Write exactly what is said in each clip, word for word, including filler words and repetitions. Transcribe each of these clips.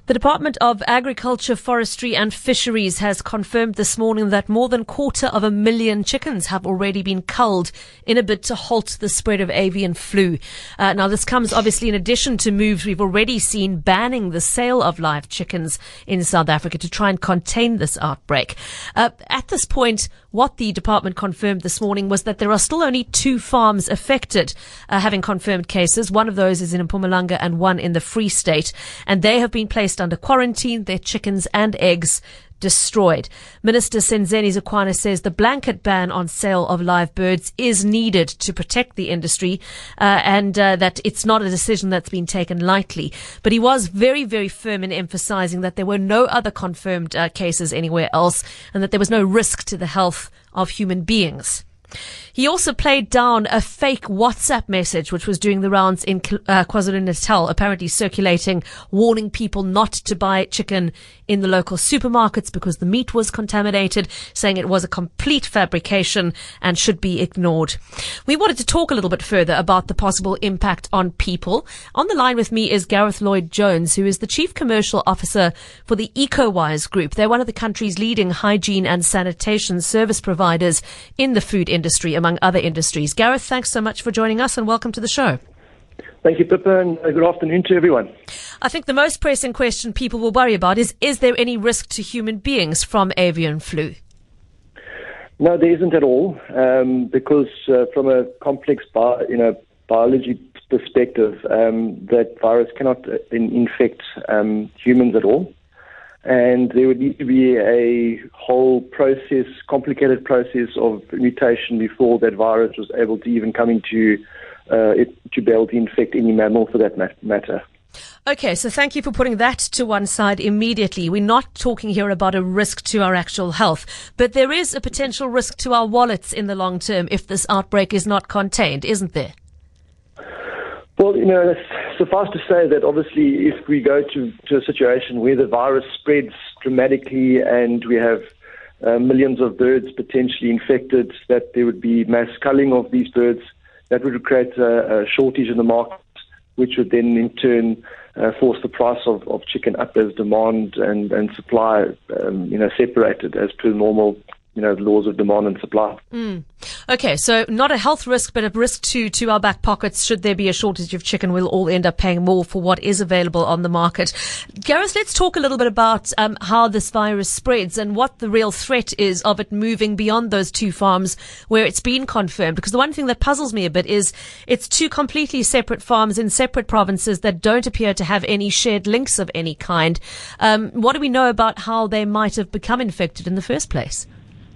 The Department of Agriculture, Forestry and Fisheries has confirmed this morning that more than a quarter of a million chickens have already been culled in a bid to halt the spread of avian flu. Uh, now, this comes obviously in addition to moves we've already seen banning the sale of live chickens in South Africa to try and contain this outbreak. Uh, at this point, what the department confirmed this morning was that there are still only two farms affected, uh, having confirmed cases. One of those is in Mpumalanga and one in the Free State, and they have been placed under quarantine, their chickens and eggs destroyed. Minister Senzeni Zikwana says the blanket ban on sale of live birds is needed to protect the industry, uh, and uh, that it's not a decision that's been taken lightly. But he was very, very firm in emphasizing that there were no other confirmed uh, cases anywhere else and that there was no risk to the health of human beings. He also played down a fake WhatsApp message which was doing the rounds in uh, KwaZulu-Natal, apparently circulating, warning people not to buy chicken in the local supermarkets because the meat was contaminated, saying it was a complete fabrication and should be ignored. We wanted to talk a little bit further about the possible impact on people. On the line with me is Gareth Lloyd-Jones, who is the Chief Commercial Officer for the EcoWise Group. They're one of the country's leading hygiene and sanitation service providers in the food industry, among other industries. Gareth, thanks so much for joining us and welcome to the show. Thank you, Pippa, and good afternoon to everyone. I think the most pressing question people will worry about is, is there any risk to human beings from avian flu? No, there isn't at all, um, because uh, from a complex bio, you know, biology perspective, um, that virus cannot uh, in- infect um, humans at all. And there would need to be a whole process, complicated process of mutation before that virus was able to even come into uh, it to be able to infect any mammal for that matter. Okay, so thank you for putting that to one side immediately. We're not talking here about a risk to our actual health, but there is a potential risk to our wallets in the long term if this outbreak is not contained, isn't there? Well, you know, suffice to say that obviously if we go to, to a situation where the virus spreads dramatically and we have uh, millions of birds potentially infected, that there would be mass culling of these birds, that would create a, a shortage in the market, which would then in turn uh, force the price of, of chicken up as demand and, and supply, um, you know, separated as per normal, you know, laws of demand and supply. Mm. Okay, so not a health risk, but a risk to, to our back pockets. Should there be a shortage of chicken, we'll all end up paying more for what is available on the market. Gareth, let's talk a little bit about um, how this virus spreads and what the real threat is of it moving beyond those two farms where it's been confirmed. Because the one thing that puzzles me a bit is it's two completely separate farms in separate provinces that don't appear to have any shared links of any kind. Um, what do we know about how they might have become infected in the first place?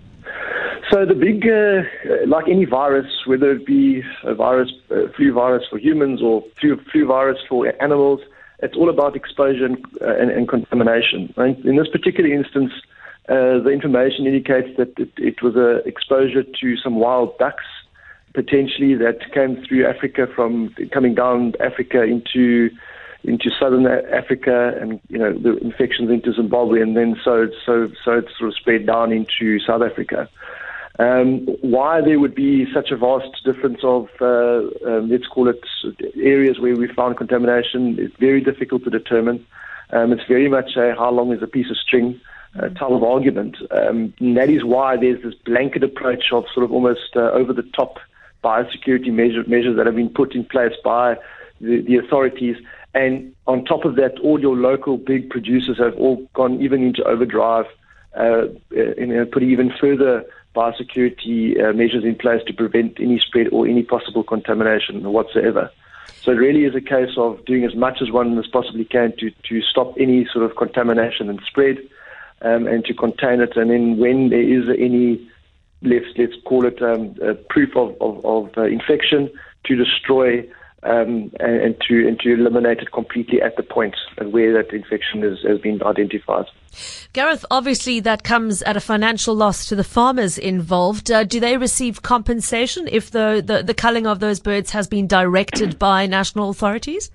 So the big, uh, like any virus, whether it be a virus, uh, flu virus for humans or flu, flu virus for animals, it's all about exposure and, uh, and, and contamination. And in this particular instance, uh, the information indicates that it, it was an exposure to some wild ducks, potentially that came through Africa from coming down Africa into into southern Africa, and you know the infections into Zimbabwe, and then so so so it sort of spread down into South Africa. Um, why there would be such a vast difference of, uh, um, let's call it, areas where we found contamination is very difficult to determine. Um, it's very much a how long is a piece of string uh, type of argument. Um, and that is why there's this blanket approach of sort of almost uh, over-the-top biosecurity measure, measures that have been put in place by the, the authorities. And on top of that, all your local big producers have all gone even into overdrive, uh, and put even further biosecurity uh, measures in place to prevent any spread or any possible contamination whatsoever. So it really is a case of doing as much as one as possibly can to, to stop any sort of contamination and spread, um, and to contain it. And then when there is any, let's let's call it um, uh, proof of, of, of uh, infection, to destroy Um, and, and to and to eliminate it completely at the point where that infection is, has been identified. Gareth, obviously that comes at a financial loss to the farmers involved. Uh, do they receive compensation if the, the, the culling of those birds has been directed by national authorities?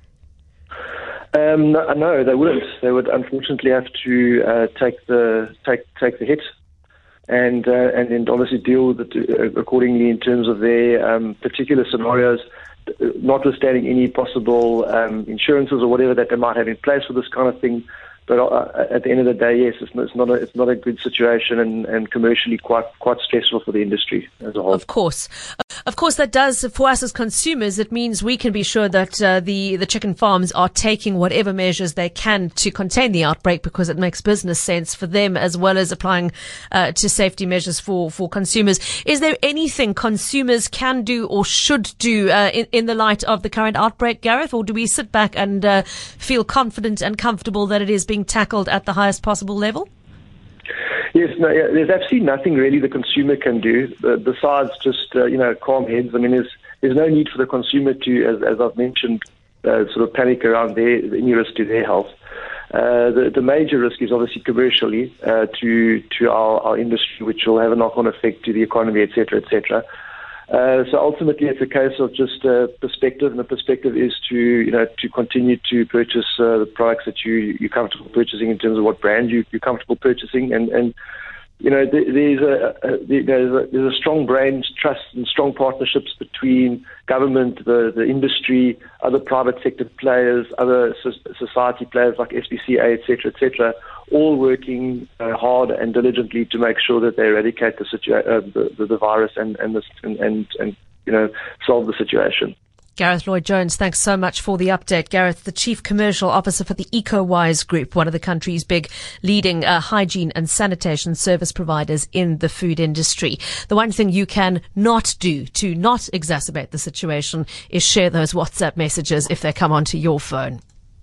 Um, no, no, they wouldn't. They would unfortunately have to uh, take the take take the hit, and uh, and then obviously deal with it accordingly in terms of their um, particular scenarios, notwithstanding any possible um, insurances or whatever that they might have in place for this kind of thing. But uh, at the end of the day, yes, it's not, it's not a it's not a good situation, and, and commercially quite quite stressful for the industry as a whole. Of course, of course, that does for us as consumers. It means we can be sure that uh, the the chicken farms are taking whatever measures they can to contain the outbreak, because it makes business sense for them, as well as applying uh, to safety measures for for consumers. Is there anything consumers can do or should do uh, in in the light of the current outbreak, Gareth, or do we sit back and uh, feel confident and comfortable that it is being tackled at the highest possible level? Yes, no, yeah, there's absolutely nothing really the consumer can do uh, besides just uh, you know calm heads. I mean, there's there's no need for the consumer to, as, as I've mentioned, uh, sort of panic around their any risk to their health. Uh, the, the major risk is obviously commercially uh, to to our, our industry, which will have a knock-on effect to the economy, et cetera, et cetera. Uh, so ultimately, it's a case of just uh, perspective, and the perspective is to, you know, to continue to purchase uh, the products that you you're comfortable purchasing in terms of what brand you, you're comfortable purchasing, and and you know there, there's a, a there's a there's a strong brand trust and strong partnerships between government, the the industry, other private sector players, other society players like S P C A, et cetera, et cetera, all working uh, hard and diligently to make sure that they eradicate the situa- uh, the, the, the virus and and, this, and and and you know solve the situation. Gareth Lloyd-Jones, thanks so much for the update. Gareth, the Chief Commercial Officer for the EcoWise Group, one of the country's big leading uh, hygiene and sanitation service providers in the food industry. The one thing you can not do to not exacerbate the situation is share those WhatsApp messages if they come onto your phone.